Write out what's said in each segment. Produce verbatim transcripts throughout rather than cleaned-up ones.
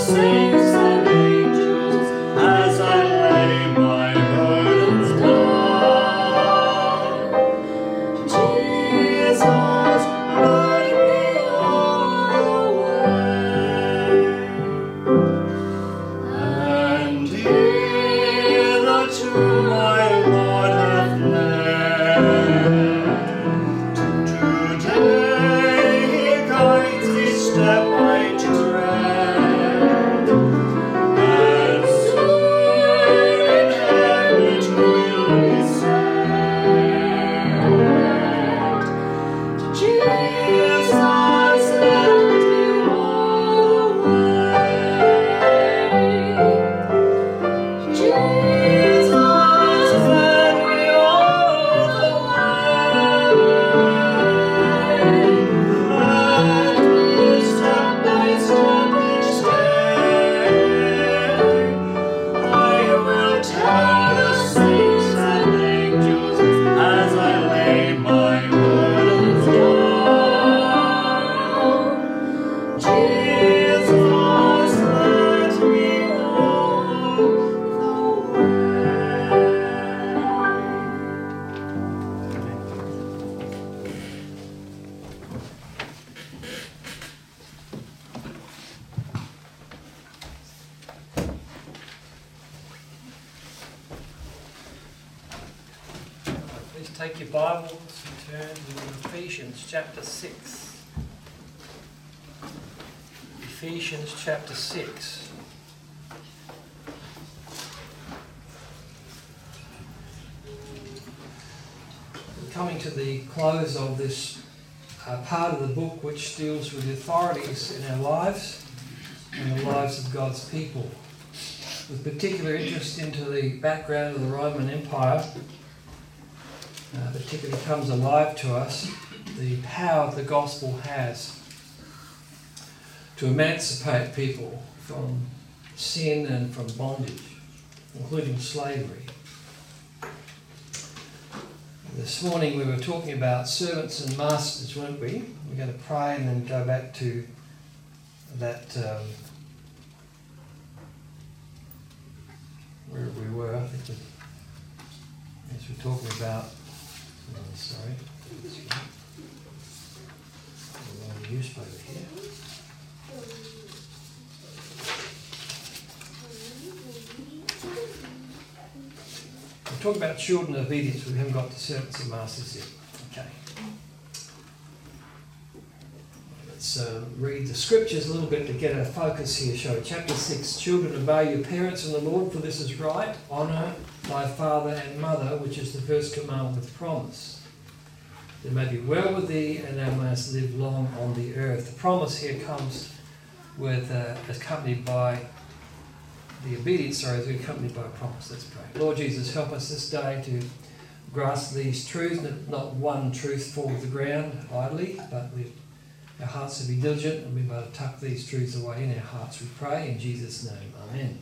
saints and angels as I lay my burdens down. Jesus, lead me all the way, and hither to my Lord hath led. Today he guides me step by tread, and soon in heaven it will be said, Jesus led me all the way. Jesus led me all the way, led me step by step each day. I will tell the saints and angels as I lay my burdens down. Jesus led me all the way. Please take your Bibles and turn to Ephesians chapter six. Ephesians chapter six. We're coming to the close of this uh, part of the book which deals with the authorities in our lives and the lives of God's people, with particular interest into the background of the Roman Empire. Uh, particularly comes alive to us the power the gospel has to emancipate people from sin and from bondage, including slavery. This morning we were talking about servants and masters, weren't we? We're going to pray and then go back to that, um, where we were, I think, as we're talking about. Oh, sorry. That's right. Wrong newspaper here. We're talking about children of obedience. We haven't got to servants and masters yet. Okay. Let's uh, read the scriptures a little bit to get our focus here, shall we? Chapter six. Children, obey your parents in the Lord, for this is right. Honour thy father and mother, which is the first commandment with promise. It may be well with thee, and thou mayest live long on the earth. The promise here comes with uh, accompanied by the obedience, sorry, is accompanied by a promise. Let's pray. Lord Jesus, help us this day to grasp these truths, that not one truth fall to the ground idly, but with our hearts to be diligent and be able to tuck these truths away in our hearts. We pray in Jesus' name. Amen.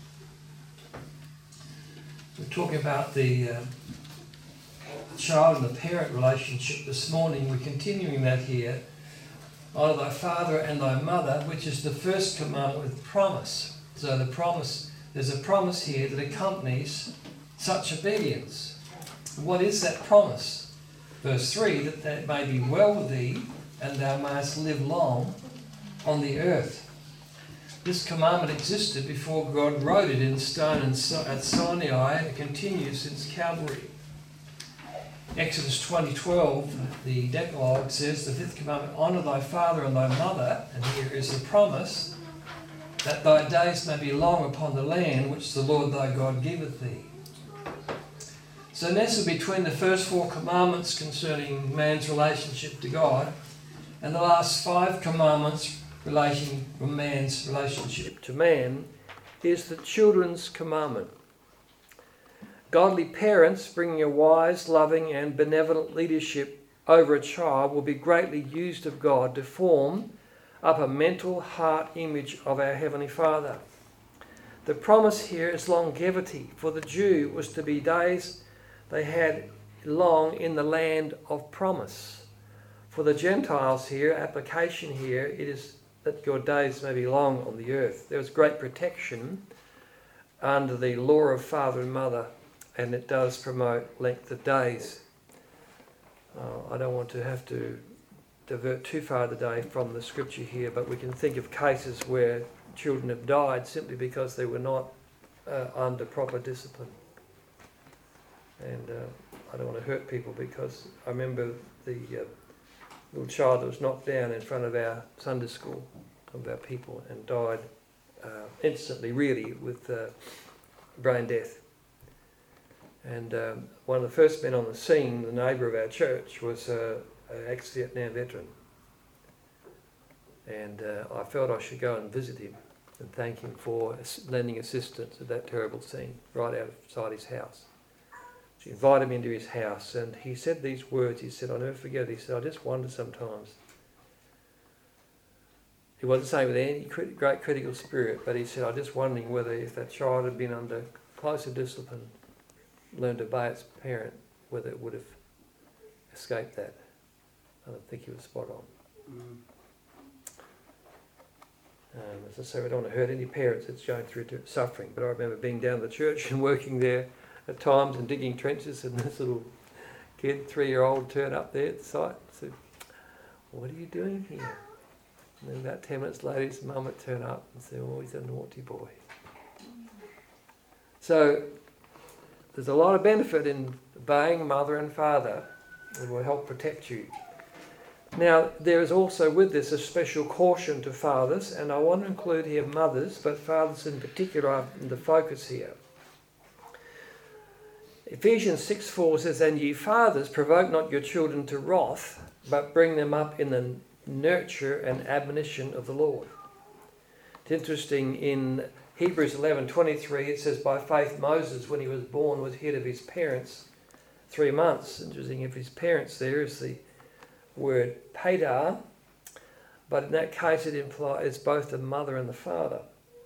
We're talking about the uh, child and the parent relationship this morning. We're continuing that here. Honour thy father and thy mother, which is the first commandment with promise. So the promise, there's a promise here that accompanies such obedience. What is that promise? Verse three, that it may be well with thee, and thou mayest live long on the earth. This commandment existed before God wrote it in stone at Sinai, and it continues since Calvary. Exodus twenty twelve, the Decalogue says, the fifth commandment, honour thy father and thy mother, and here is the promise, that thy days may be long upon the land which the Lord thy God giveth thee. So nestled between the first four commandments concerning man's relationship to God and the last five commandments relating from man's relationship to man is the children's commandment. Godly parents bringing a wise, loving and benevolent leadership over a child will be greatly used of God to form up a mental heart image of our Heavenly Father. The promise here is longevity. For the Jew was to be days they had long in the land of promise. For the Gentiles here, application here, it is that your days may be long on the earth. There was great protection under the law of father and mother, and it does promote length of days. Uh, I don't want to have to divert too far today from the scripture here, but we can think of cases where children have died simply because they were not uh, under proper discipline. And uh, I don't want to hurt people, because I remember the uh, little child that was knocked down in front of our Sunday school, of our people, and died uh, instantly, really, with uh, brain death. And um, one of the first men on the scene, the neighbour of our church, was uh, an ex-Vietnam veteran. And uh, I felt I should go and visit him and thank him for lending assistance at that terrible scene right outside his house. So he invited me into his house, and he said these words. He said, I'll never forget it. He said, I just wonder sometimes. He wasn't saying with any crit- great critical spirit, but he said, I'm just wondering whether if that child had been under closer discipline, learned to obey its parent, whether it would have escaped that. I don't think he was spot on. Mm. Um, as I say, we don't want to hurt any parents that's going through suffering, but I remember being down at the church and working there at times and digging trenches, and this little kid, three-year-old, turned up there at the site and said, what are you doing here? And then about ten minutes later, his mum would turn up and say, oh, he's a naughty boy. So there's a lot of benefit in obeying mother and father. It will help protect you. Now, there is also with this a special caution to fathers, and I want to include here mothers, but fathers in particular are the focus here. Ephesians six four says, and ye fathers, provoke not your children to wrath, but bring them up in the nurture and admonition of the Lord. It's interesting, in Hebrews eleven twenty-three, it says, by faith Moses, when he was born, was hid of his parents three months. Interesting, if his parents there is the word pater, but in that case it implies both the mother and the father.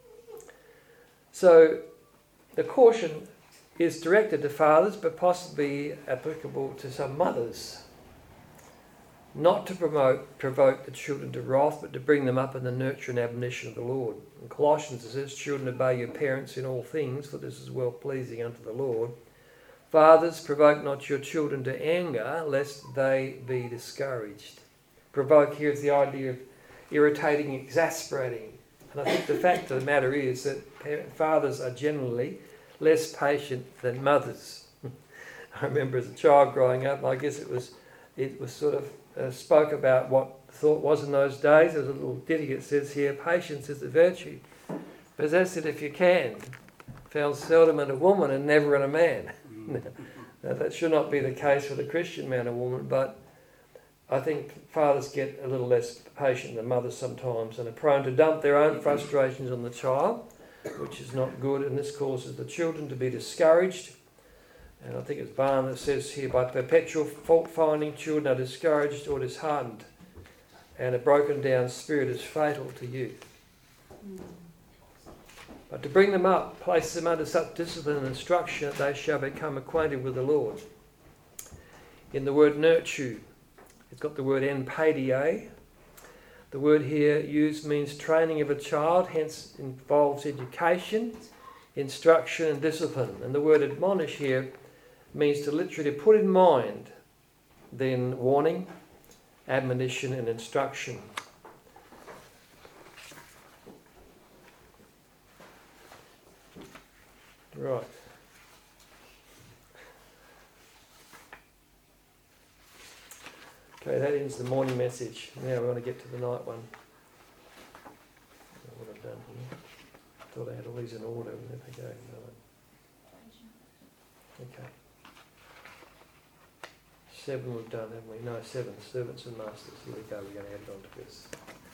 So the caution is directed to fathers, but possibly applicable to some mothers. Not to promote, provoke the children to wrath, but to bring them up in the nurture and admonition of the Lord. In Colossians it says, children, obey your parents in all things, for this is well pleasing unto the Lord. Fathers, provoke not your children to anger, lest they be discouraged. Provoke here is the idea of irritating, exasperating. And I think the fact of the matter is that parent, fathers are generally less patient than mothers. I remember as a child growing up, I guess it was it was sort of uh, spoke about what thought was in those days. There's a little ditty that says here, patience is a virtue. Possess it if you can. Found seldom in a woman and never in a man. Now, that should not be the case for the Christian man or woman, but I think fathers get a little less patient than mothers sometimes and are prone to dump their own frustrations on the child, which is not good, and this causes the children to be discouraged. And I think it's Barnes that says here, by perpetual fault-finding, children are discouraged or disheartened, and a broken down spirit is fatal to youth. But to bring them up, place them under such discipline and instruction that they shall become acquainted with the Lord. In the word nurture, it's got the word enpaidia. The word here used means training of a child, hence involves education, instruction and discipline. And the word admonish here means to literally put in mind, then warning, admonition and instruction. Right. Okay, that ends the morning message. Now we want to get to the night one. What I've done here. Thought I had all these in order. There we go. Okay. Seven we've done, haven't we? No, seven. Servants and masters. Here we go. We're going to add it on to this.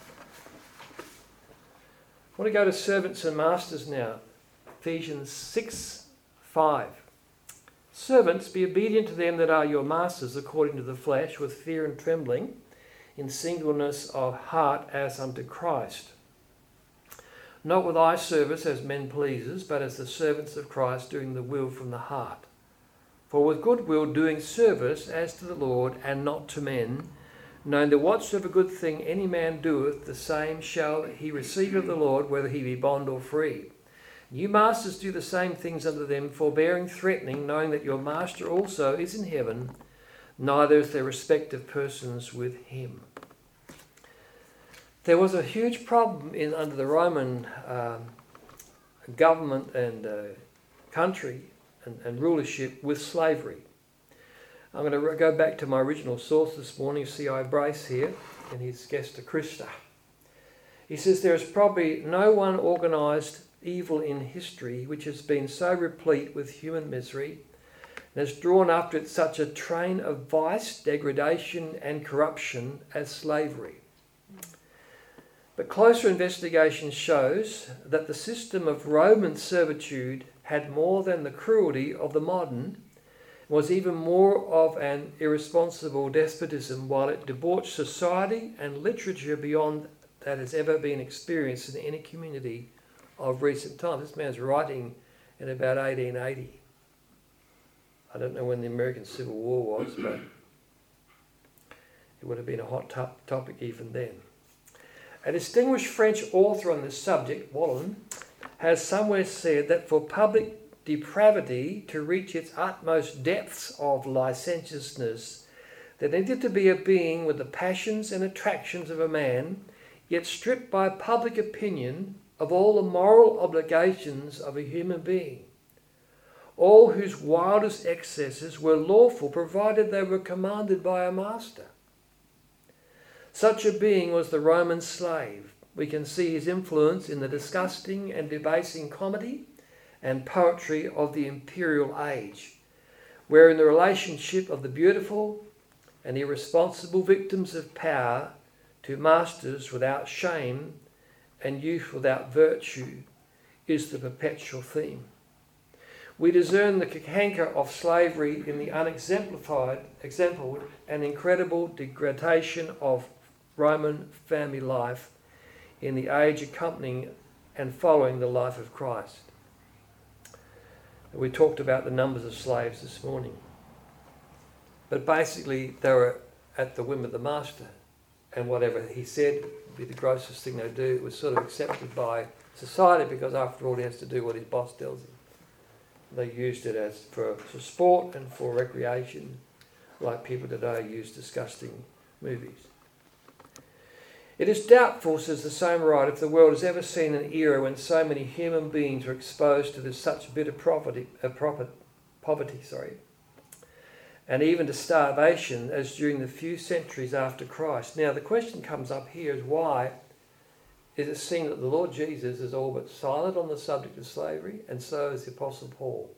I want to go to servants and masters now. Ephesians six five. Servants, be obedient to them that are your masters according to the flesh, with fear and trembling, in singleness of heart as unto Christ. Not with eye service as men pleasers, but as the servants of Christ, doing the will from the heart. For with good will doing service as to the Lord and not to men, knowing that whatsoever good thing any man doeth, the same shall he receive of the Lord, whether he be bond or free. You masters do the same things unto them, forbearing, threatening, knowing that your master also is in heaven, neither is there respect of persons with him. There was a huge problem in under the Roman um, government and uh, country and, and rulership with slavery. I'm going to go back to my original source this morning, C I Brace here, in his Gesta Christa. He says there is probably no one organised evil in history which has been so replete with human misery and has drawn after it such a train of vice, degradation and corruption as slavery. But closer investigation shows that the system of Roman servitude had more than the cruelty of the modern, was even more of an irresponsible despotism, while it debauched society and literature beyond that has ever been experienced in any community of recent times. This man's writing in about eighteen eighty. I don't know when the American Civil War was, but it would have been a hot to- topic even then. A distinguished French author on this subject, Wallin, has somewhere said that for public depravity to reach its utmost depths of licentiousness, there needed to be a being with the passions and attractions of a man, yet stripped by public opinion of all the moral obligations of a human being, all whose wildest excesses were lawful provided they were commanded by a master. Such a being was the Roman slave. We can see his influence in the disgusting and debasing comedy and poetry of the imperial age, wherein the relationship of the beautiful and irresponsible victims of power to masters without shame and youth without virtue is the perpetual theme. We discern the canker of slavery in the unexemplified, exempled and incredible degradation of Roman family life in the age accompanying and following the life of Christ. We talked about the numbers of slaves this morning. But basically, they were at the whim of the master. And whatever he said would be the grossest thing they do. It was sort of accepted by society because, after all, he has to do what his boss tells him. They used it as for, for sport and for recreation, like people today use disgusting movies. It is doubtful, says the same writer, if the world has ever seen an era when so many human beings were exposed to this such bitter poverty, uh, poverty, poverty sorry, and even to starvation as during the few centuries after Christ. Now, the question comes up here is why is it seen that the Lord Jesus is all but silent on the subject of slavery, and so is the Apostle Paul?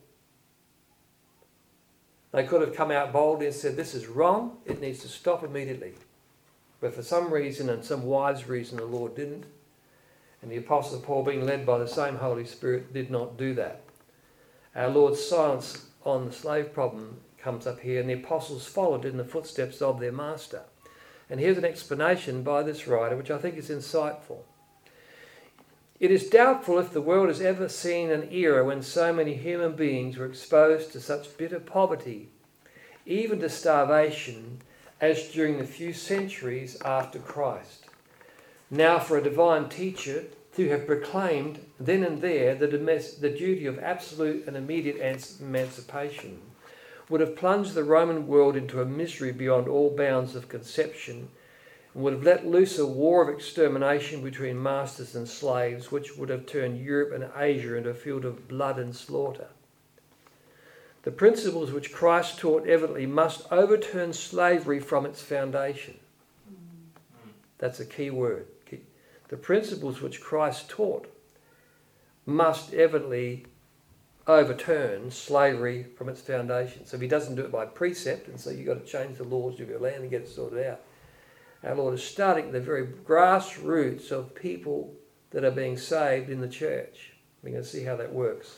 They could have come out boldly and said, this is wrong, it needs to stop immediately. But for some reason, and some wise reason, the Lord didn't. And the Apostle Paul, being led by the same Holy Spirit, did not do that. Our Lord's silence on the slave problem comes up here, and the apostles followed in the footsteps of their master. And here's an explanation by this writer, which I think is insightful. It is doubtful if the world has ever seen an era when so many human beings were exposed to such bitter poverty, even to starvation, as during the few centuries after Christ. Now for a divine teacher to have proclaimed then and there the, domestic, the duty of absolute and immediate emancipation would have plunged the Roman world into a misery beyond all bounds of conception, and would have let loose a war of extermination between masters and slaves, which would have turned Europe and Asia into a field of blood and slaughter. The principles which Christ taught evidently must overturn slavery from its foundation. That's a key word. The principles which Christ taught must evidently overturn slavery from its foundation. So if he doesn't do it by precept, and so you've got to change the laws of your land and get it sorted out, our Lord is starting at the very grassroots of people that are being saved in the church. We're going to see how that works.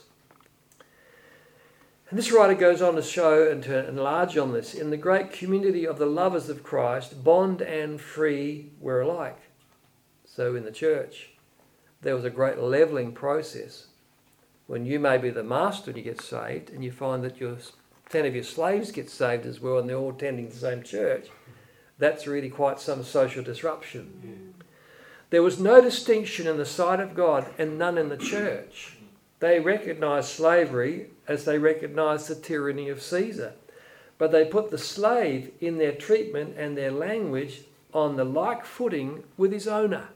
And this writer goes on to show and to enlarge on this. In the great community of the lovers of Christ, bond and free were alike. So in the church, there was a great levelling process. When you may be the master and you get saved, and you find that your ten of your slaves get saved as well, and they're all attending the same church, That's really quite some social disruption. Yeah. There was no distinction in the sight of God and none in the church. They recognised slavery as they recognised the tyranny of Caesar. But they put the slave in their treatment and their language on the like footing with his owner.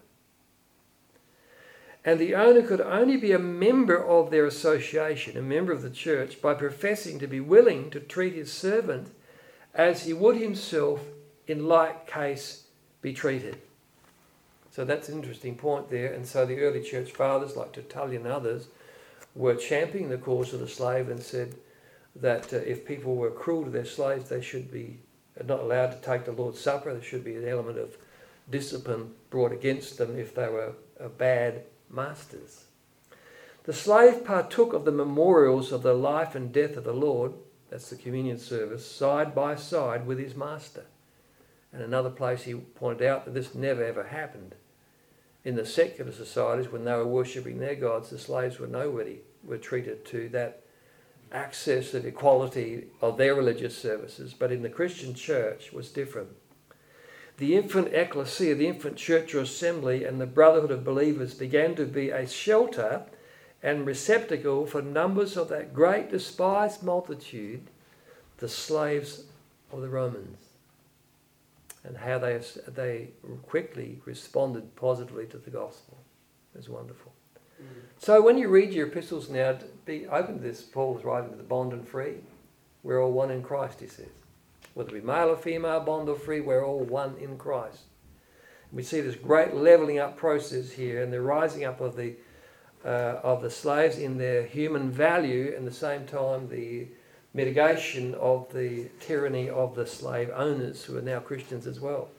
And the owner could only be a member of their association, a member of the church, by professing to be willing to treat his servant as he would himself in like case be treated. So that's an interesting point there. And so the early church fathers, like Tertullian and others, were championing the cause of the slave and said that uh, if people were cruel to their slaves, they should be not allowed to take the Lord's Supper. There should be an element of discipline brought against them if they were uh, bad masters. The slave partook of the memorials of the life and death of the Lord, that's the communion service, side by side with his master. And another place he pointed out that this never ever happened. In the secular societies, when they were worshipping their gods, the slaves were nobody, were treated to that access of equality of their religious services. But in the Christian church was different. The infant ecclesia, the infant church or assembly, and the brotherhood of believers began to be a shelter and receptacle for numbers of that great despised multitude, the slaves of the Romans, and how they they quickly responded positively to the gospel. It was wonderful. Mm. So when you read your epistles now, be open to this. Paul's writing to the bond and free. We're all one in Christ, he says. Whether it be male or female, bond or free, we're all one in Christ. And we see this great levelling up process here, and the rising up of the uh, of the slaves in their human value, and at the same time the mitigation of the tyranny of the slave owners, who are now Christians as well.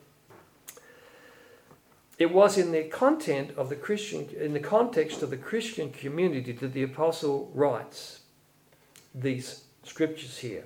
It was in the content of the Christian, in the context of the Christian community, that the apostle writes these scriptures here,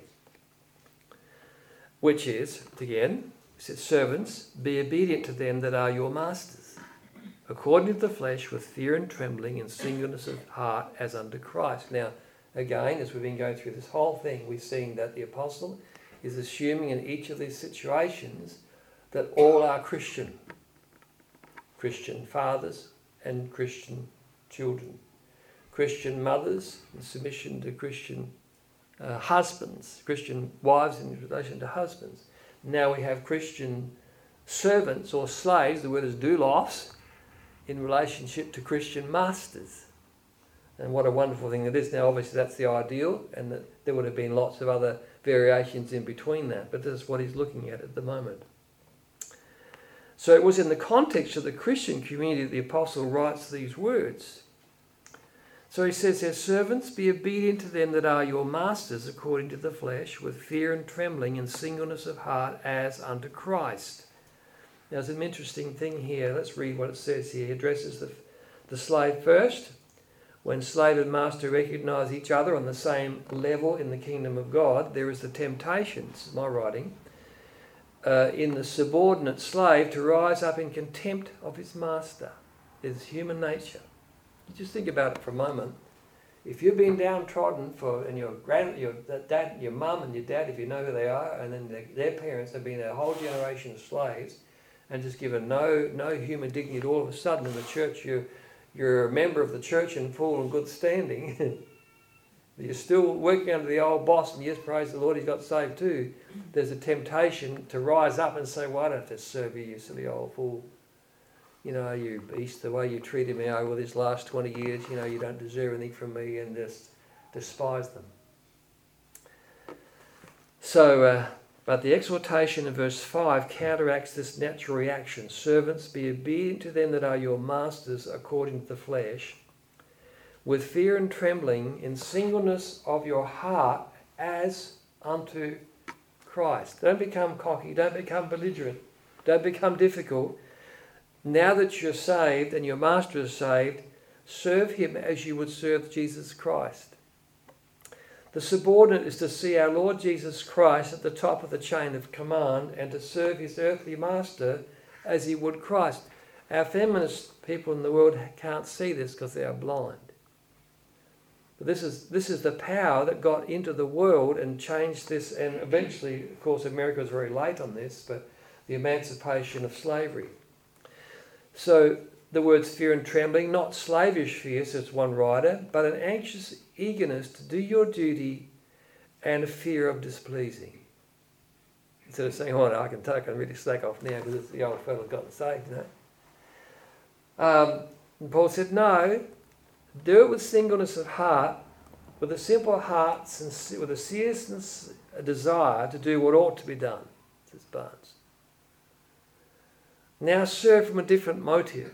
which is, again, it says, servants, be obedient to them that are your masters, according to the flesh, with fear and trembling and singleness of heart, as unto Christ. Now, again, as we've been going through this whole thing, we've seen that the apostle is assuming in each of these situations that all are Christian. Christian fathers and Christian children. Christian mothers in submission to Christian uh, husbands. Christian wives in relation to husbands. Now we have Christian servants or slaves, the word is doulos, in relationship to Christian masters. And what a wonderful thing it is. Now, obviously, that's the ideal, and that there would have been lots of other variations in between that, but this is what he's looking at at the moment. So it was in the context of the Christian community that the apostle writes these words. So he says, "Their servants, be obedient to them that are your masters according to the flesh, with fear and trembling and singleness of heart, as unto Christ." Now, there's an interesting thing here. Let's read what it says here. He addresses the, the slave first. When slave and master recognise each other on the same level in the kingdom of God, there is the temptation, this is my writing, uh, in the subordinate slave to rise up in contempt of his master. It's human nature. Just think about it for a moment. If you've been downtrodden for, and your grand, your dad, your mum and your dad, if you know who they are, and then their, their parents have been a whole generation of slaves, and just given no no human dignity, all of a sudden in the church you you're a member of the church in full and good standing, you're still working under the old boss, and yes, praise the Lord, he's got saved too. There's a temptation to rise up and say, well, I don't have to serve you, you silly old fool. You know, you beast, the way you treated me over this last twenty years, you know, you don't deserve anything from me, and just despise them. So, uh, but the exhortation in verse five counteracts this natural reaction. Servants, be obedient to them that are your masters according to the flesh, with fear and trembling, in singleness of your heart, as unto Christ. Don't become cocky, don't become belligerent, don't become difficult. Now that you're saved and your master is saved, serve him as you would serve Jesus Christ. The subordinate is to see our Lord Jesus Christ at the top of the chain of command and to serve his earthly master as he would Christ. Our feminist people in the world can't see this because they are blind. But this is this is the power that got into the world and changed this, and eventually, of course, America was very late on this, but the emancipation of slavery. So the words fear and trembling, not slavish fear, says one writer, but an anxious eagerness to do your duty and a fear of displeasing. Instead of saying, oh, no, I can take, I can really slack off now because the old fellow's gotten saved, you know. Um, and Paul said, no, do it with singleness of heart, with a simple heart, sincere, with a serious desire to do what ought to be done, says Barnes. Now serve from a different motive.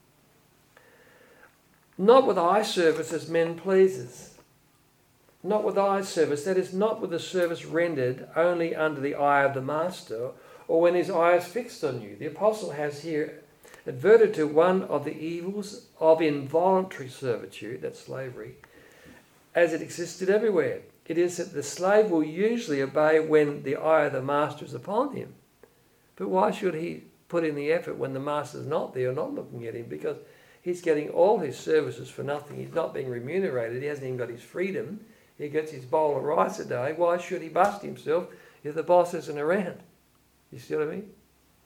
Not with eye service as men pleasers. Not with eye service, that is, not with the service rendered only under the eye of the master or when his eye is fixed on you. The apostle has here adverted to one of the evils of involuntary servitude, that's slavery, as it existed everywhere. It is that the slave will usually obey when the eye of the master is upon him. But why should he put in the effort when the master is not there or not looking at him? Because he's getting all his services for nothing. He's not being remunerated. He hasn't even got his freedom. He gets his bowl of rice a day. Why should he bust himself if the boss isn't around? You see what I mean?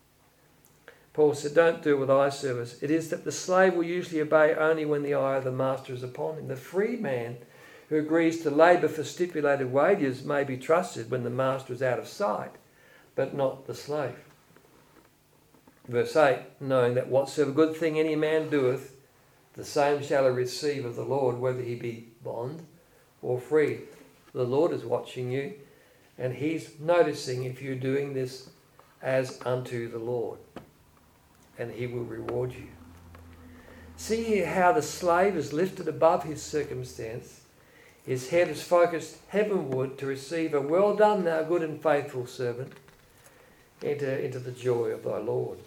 Paul said, don't do it with eye service. It is that the slave will usually obey only when the eye of the master is upon him. The free man who agrees to labour for stipulated wages may be trusted when the master is out of sight, but not the slave. Verse eight, knowing that whatsoever good thing any man doeth, the same shall he receive of the Lord, whether he be bond or free. The Lord is watching you, and he's noticing if you're doing this as unto the Lord, and he will reward you. See here how the slave is lifted above his circumstance. His head is focused heavenward to receive a well done, thou good and faithful servant. Enter into the joy of thy Lord.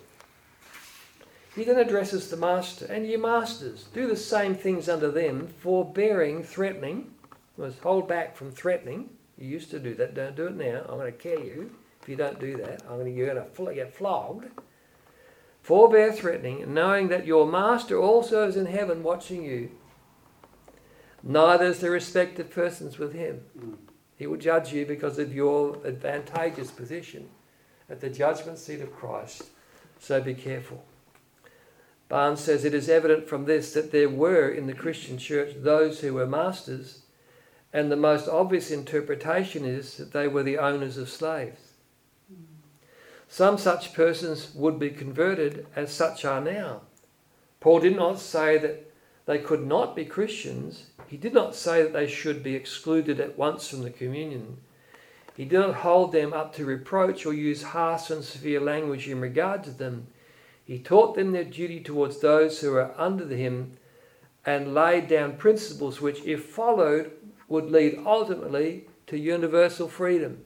He then addresses the master, and ye masters, do the same things unto them, forbearing, threatening. Was hold back from threatening. You used to do that, don't do it now. I'm going to kill you if you don't do that. I'm going to, you're going to get flogged. Forbear threatening, knowing that your master also is in heaven watching you. Neither is there respect of persons with him. He will judge you because of your advantageous position at the judgment seat of Christ. So be careful. Barnes says it is evident from this that there were in the Christian church those who were masters, and the most obvious interpretation is that they were the owners of slaves. Some such persons would be converted, as such are now. Paul did not say that they could not be Christians. He did not say that they should be excluded at once from the communion. He did not hold them up to reproach or use harsh and severe language in regard to them. He taught them their duty towards those who are under him and laid down principles which, if followed, would lead ultimately to universal freedom.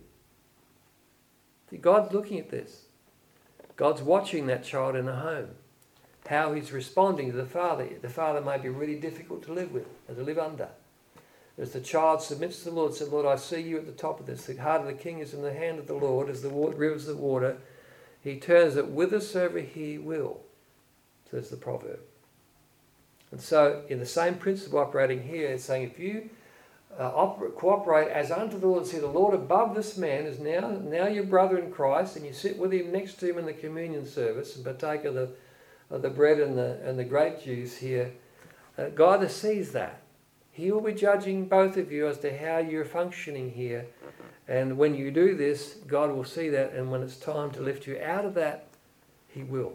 See, God's looking at this. God's watching that child in the home. How he's responding to the father. The father may be really difficult to live with and to live under. As the child submits to the Lord, said, Lord, I see you at the top of this. The heart of the king is in the hand of the Lord, as the rivers of water. He turns it whithersoever he will, says the proverb. And so, in the same principle operating here, it's saying if you uh, oper- cooperate as unto the Lord, see the Lord above this man is now now your brother in Christ, and you sit with him next to him in the communion service and partake of the of the bread and the and the grape juice here. Uh, God sees that. He will be judging both of you as to how you're functioning here. And when you do this, God will see that, and when it's time to lift you out of that, he will.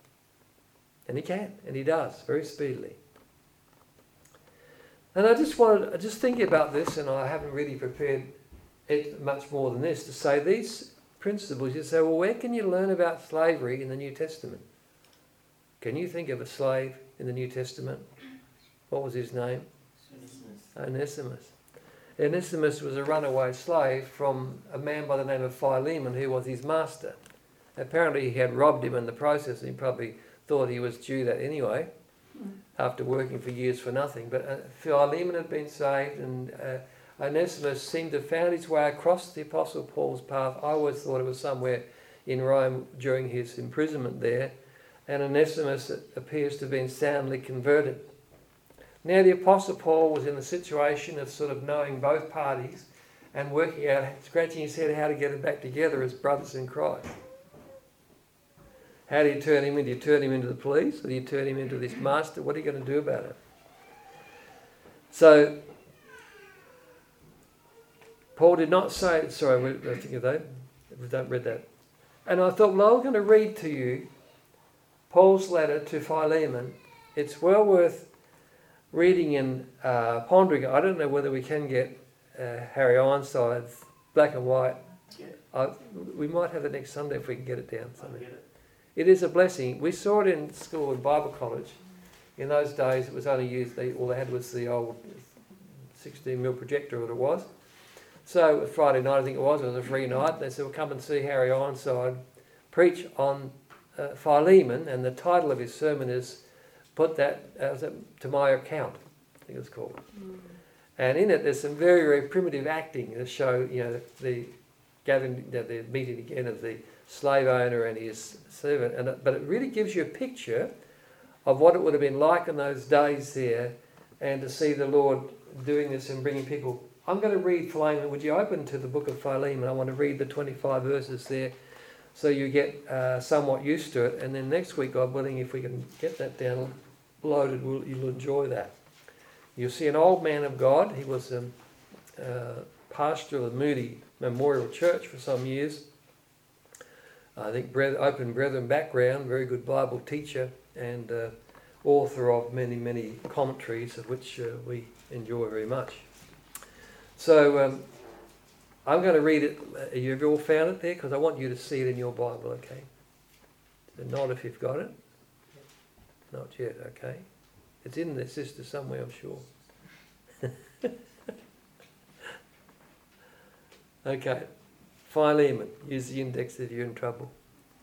And he can, and he does, very speedily. And I just wanted, I just thinking about this, and I haven't really prepared it much more than this, to say these principles, you say, well, where can you learn about slavery in the New Testament? Can you think of a slave in the New Testament? What was his name? Onesimus. Onesimus was a runaway slave from a man by the name of Philemon, who was his master. Apparently he had robbed him in the process, and he probably thought he was due that anyway, mm. after working for years for nothing. But uh, Philemon had been saved, and uh, Onesimus seemed to have found his way across the Apostle Paul's path. I always thought it was somewhere in Rome during his imprisonment there, and Onesimus appears to have been soundly converted. Now the Apostle Paul was in the situation of sort of knowing both parties and working out, scratching his head how to get it back together as brothers in Christ. How do you turn him in? Do you turn him into the police, or do you turn him into this master? What are you going to do about it? So, Paul did not say, sorry, I think of that. We don't read that. And I thought, well, I'm going to read to you Paul's letter to Philemon. It's well worth reading and uh, pondering. I don't know whether we can get uh, Harry Ironside's black and white. Yeah. I, we might have it next Sunday if we can get it down. I'll get it. It is a blessing. We saw it in school, in Bible college. In those days, it was only used, the, all they had was the old sixteen mil projector, what it was. So Friday night, I think it was, it was a free night. They said, well, come and see Harry Ironside preach on uh, Philemon, and the title of his sermon is, Put That as a, to My Account, I think it's called. Mm. And in it, there's some very, very primitive acting to show, you know, the gathering, the, the meeting again of the slave owner and his servant. And it, but it really gives you a picture of what it would have been like in those days there, and to see the Lord doing this and bringing people. I'm going to read Philemon. Would you open to the book of Philemon? I want to read the twenty-five verses there so you get uh, somewhat used to it. And then next week, God willing, if we can get that downloaded, we'll, you'll enjoy that. You'll see an old man of God. He was a uh, pastor of the Moody Memorial Church for some years. I think open brethren background, very good Bible teacher, and uh, author of many, many commentaries, of which uh, we enjoy very much. So um, I'm going to read it. Uh, you've all found it there? Because I want you to see it in your Bible, okay? So nod if you've got it. Not yet, okay? It's in there, sister, somewhere, I'm sure. Okay. Philemon. Use the index if you're in trouble.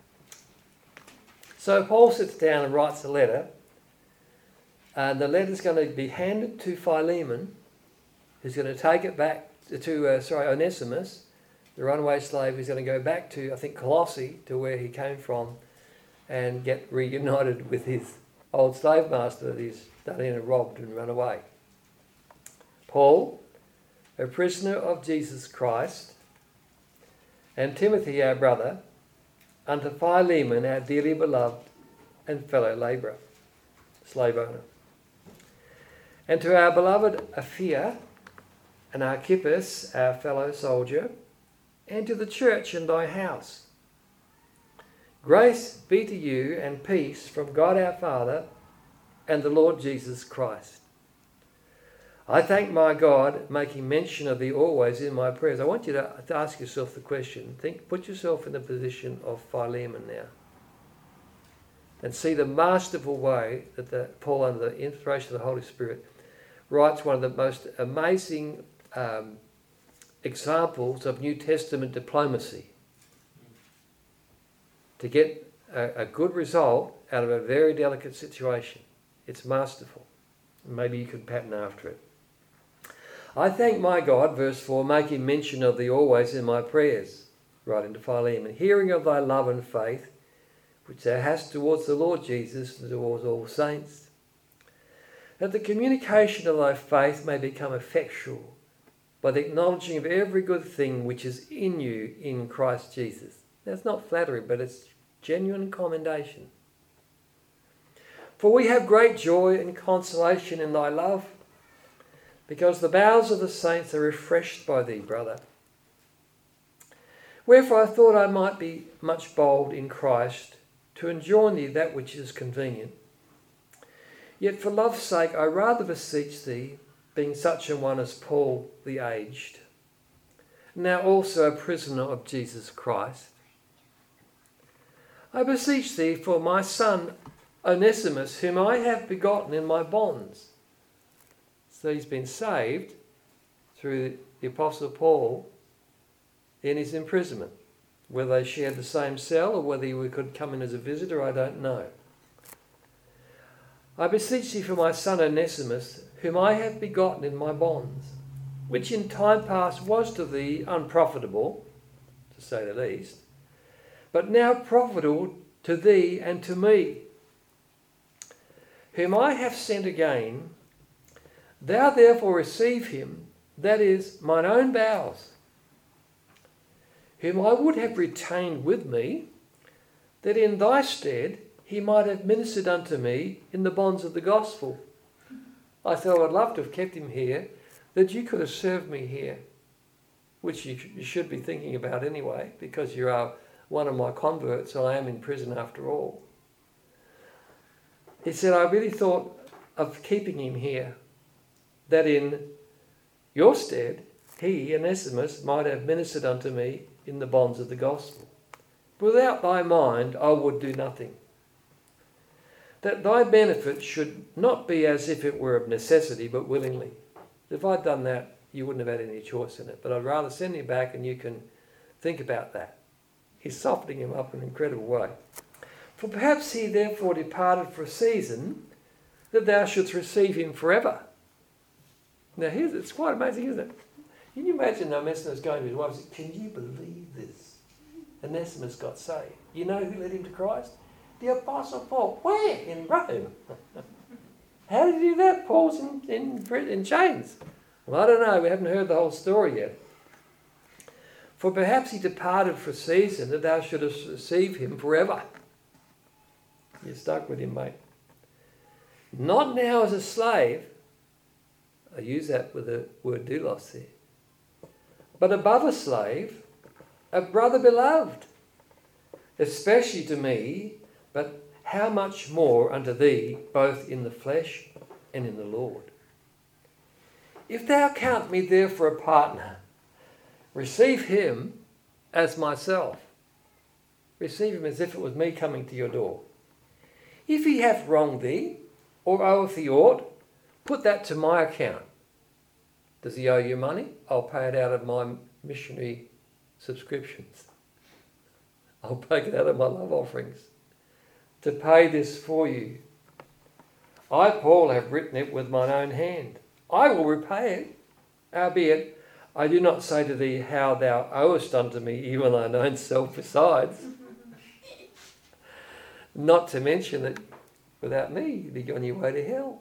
So Paul sits down and writes a letter. And the letter's going to be handed to Philemon, who's going to take it back to, uh, sorry, Onesimus, the runaway slave, who's going to go back to, I think, Colossae, to where he came from, and get reunited with his old slave master that he's done in and robbed and run away. Paul, a prisoner of Jesus Christ, and Timothy, our brother, unto Philemon, our dearly beloved and fellow labourer, slave owner. And to our beloved Apphia and Archippus, our fellow soldier, and to the church in thy house. Grace be to you and peace from God our Father and the Lord Jesus Christ. I thank my God, making mention of thee always in my prayers. I want you to, to ask yourself the question. Think, put yourself in the position of Philemon now, and see the masterful way that the, Paul, under the inspiration of the Holy Spirit, writes one of the most amazing um, examples of New Testament diplomacy to get a, a good result out of a very delicate situation. It's masterful. Maybe you could pattern after it. I thank my God, verse four, making mention of thee always in my prayers, writing to Philemon, hearing of thy love and faith, which thou hast towards the Lord Jesus and towards all saints, that the communication of thy faith may become effectual by the acknowledging of every good thing which is in you in Christ Jesus. That's not flattery, but it's genuine commendation. For we have great joy and consolation in thy love, because the bowels of the saints are refreshed by thee, brother. Wherefore I thought I might be much bold in Christ to enjoin thee that which is convenient. Yet for love's sake I rather beseech thee, being such an one as Paul the aged, now also a prisoner of Jesus Christ, I beseech thee for my son Onesimus, whom I have begotten in my bonds. So he's been saved through the Apostle Paul in his imprisonment. Whether they shared the same cell or whether he could come in as a visitor, I don't know. I beseech thee for my son Onesimus, whom I have begotten in my bonds, which in time past was to thee unprofitable, to say the least, but now profitable to thee and to me, whom I have sent again. Thou therefore receive him, that is, mine own bowels, whom I would have retained with me, that in thy stead he might have ministered unto me in the bonds of the gospel. I thought I'd love to have kept him here, that you could have served me here, which you, you should be thinking about anyway, because you are one of my converts, and I am in prison after all. He said, I really thought of keeping him here, that in your stead he, Onesimus, might have ministered unto me in the bonds of the gospel. Without thy mind I would do nothing. That thy benefit should not be as if it were of necessity, but willingly. If I'd done that, you wouldn't have had any choice in it. But I'd rather send him back and you can think about that. He's softening him up in an incredible way. For perhaps he therefore departed for a season, that thou shouldst receive him forever. Now here's, it's quite amazing, isn't it? Can you imagine Onesimus going to his wife and saying, can you believe this? Onesimus got saved. You know who led him to Christ? The Apostle Paul. Where? In Rome. How did he do that? Paul's in, in, in chains. Well, I don't know. We haven't heard the whole story yet. For perhaps he departed for a season, that thou shouldst receive him forever. You're stuck with him, mate. Not now as a slave. I use that with the word doulos there. But above a slave, a brother beloved, especially to me, but how much more unto thee, both in the flesh and in the Lord. If thou count me therefore a partner, receive him as myself. Receive him as if it was me coming to your door. If he hath wronged thee, or oweth thee aught, put that to my account. Does he owe you money? I'll pay it out of my missionary subscriptions. I'll take it out of my love offerings to pay this for you. I, Paul, have written it with mine own hand. I will repay it, albeit I do not say to thee how thou owest unto me, even thine own self besides. Not to mention that without me, you'd be on your way to hell.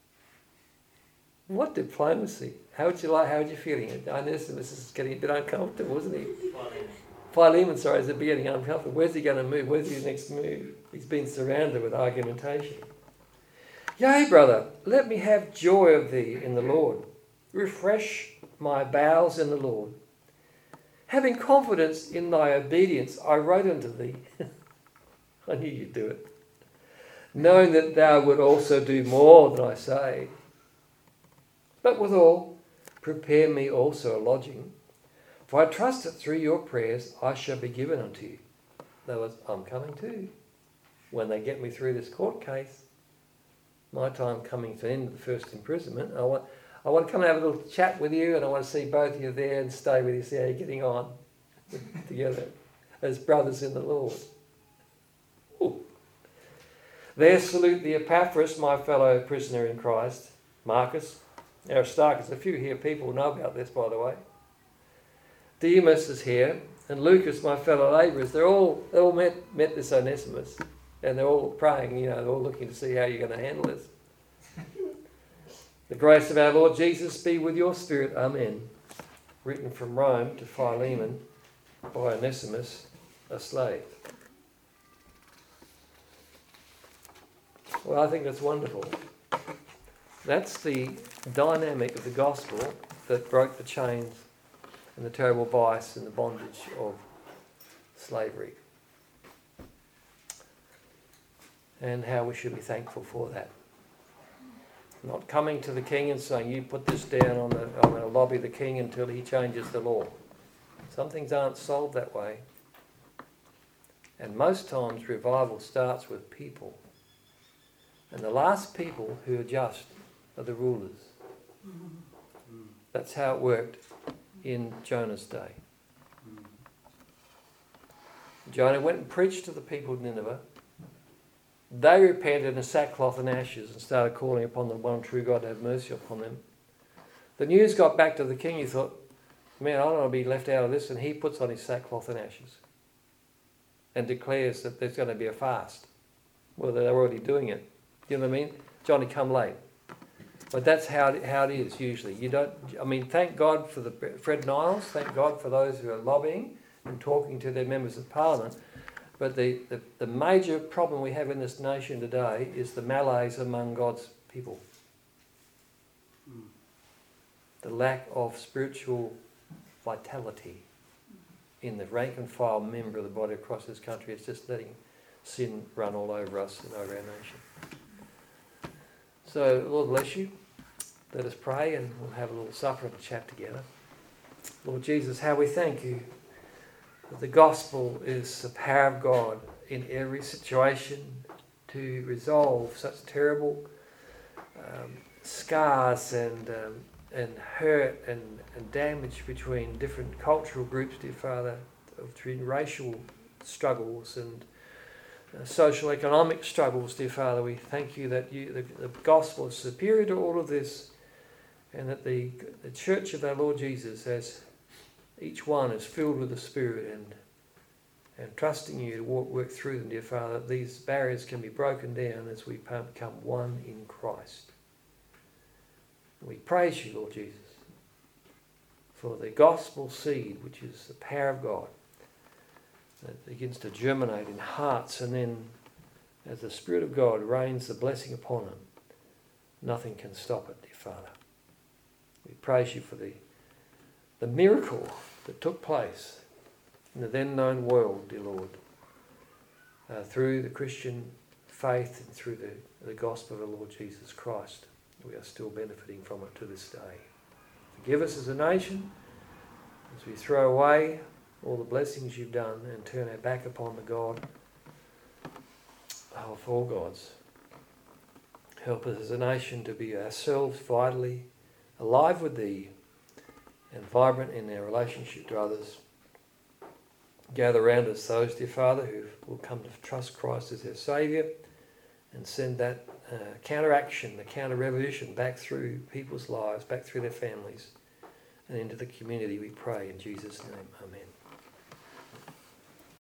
What diplomacy. How would you like, how would you feeling? Onesimus is getting a bit uncomfortable, isn't he? Philemon. Philemon, sorry, is getting uncomfortable. Where's he going to move? Where's his next move? He's been surrounded with argumentation. Yea, brother, let me have joy of thee in the Lord. Refresh my bowels in the Lord. Having confidence in thy obedience, I wrote unto thee. I knew you'd do it. Knowing that thou would also do more than I say. But withal, prepare me also a lodging. For I trust that through your prayers I shall be given unto you. In other words, I'm coming too. When they get me through this court case, my time coming to the end of the first imprisonment, I want, I want to come and have a little chat with you, and I want to see both of you there and stay with you, see how you're getting on together as brothers in the Lord. Ooh. There salute the Epaphras, my fellow prisoner in Christ, Marcus, Aristarchus. A few here people know about this, by the way. Demas is here, and Lucas, my fellow labourers. They're all they all met met this Onesimus, and they're all praying. You know, they're all looking to see how you're going to handle this. The grace of our Lord Jesus be with your spirit. Amen. Written from Rome to Philemon by Onesimus, a slave. Well, I think that's wonderful. That's the dynamic of the gospel that broke the chains and the terrible vice and the bondage of slavery. And how we should be thankful for that. Not coming to the king and saying, you put this down on the, I'm going to lobby the king until he changes the law. Some things aren't solved that way. And most times revival starts with people. And the last people who are just are the rulers. That's how it worked in Jonah's day. Jonah went and preached to the people of Nineveh. They repented in sackcloth and ashes and started calling upon the one true God to have mercy upon them. The news got back to the king. He thought, man, I don't want to be left out of this. And he puts on his sackcloth and ashes and declares that there's going to be a fast. Well, they're already doing it. You know what I mean? Johnny come late. But that's how it, how it is usually. You don't. I mean, thank God for the Fred Niles. Thank God for those who are lobbying and talking to their members of parliament. But the, the, the major problem we have in this nation today is the malaise among God's people. Mm. The lack of spiritual vitality in the rank and file member of the body across this country. It's just letting sin run all over us and over our nation. So, Lord bless you. Let us pray and we'll have a little supper and a chat together. Lord Jesus, how we thank you that the gospel is the power of God in every situation to resolve such terrible um, scars and um, and hurt and, and damage between different cultural groups, dear Father, between racial struggles and uh, social economic struggles, dear Father. We thank you that you, the, the gospel is superior to all of this, and that the, the church of our Lord Jesus, as each one is filled with the Spirit and and trusting you to walk, work through them, dear Father, these barriers can be broken down as we become one in Christ. We praise you, Lord Jesus, for the gospel seed, which is the power of God, that begins to germinate in hearts, and then as the Spirit of God rains the blessing upon them, nothing can stop it, dear Father. We praise you for the, the miracle that took place in the then known world, dear Lord, uh, through the Christian faith and through the, the gospel of the Lord Jesus Christ. We are still benefiting from it to this day. Forgive us as a nation as we throw away all the blessings you've done and turn our back upon the God of all gods. Help us as a nation to be ourselves vitally alive with thee and vibrant in our relationship to others. Gather around us those, dear Father, who will come to trust Christ as their Saviour, and send that uh, counteraction, the counter-revolution back through people's lives, back through their families and into the community, we pray in Jesus' name. Amen.